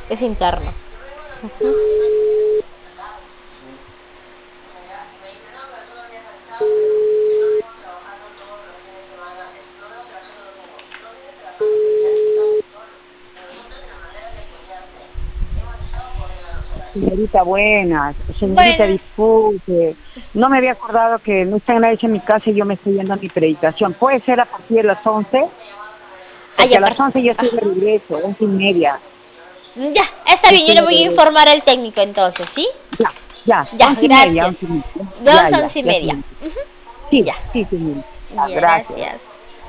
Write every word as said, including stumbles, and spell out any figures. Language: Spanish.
Es interno. Ujú. Señorita, buenas. Señorita, Bueno, disculpe. No me había acordado que no está nadie en mi casa y yo me estoy yendo a mi predicación. ¿Puede ser a partir de las once? ay, Porque a las aparte. once ya estoy de Ajá. regreso, once y media. Ya, está Ya bien, yo estoy le de voy a regreso. informar al técnico entonces, ¿sí? Ya, ya, Ya, once y media, gracias. once y media. De Ya, once a ya, once y ya, media. señorita. Ujú. Sí, Ya, sí, señorita. ya, Gracias. gracias.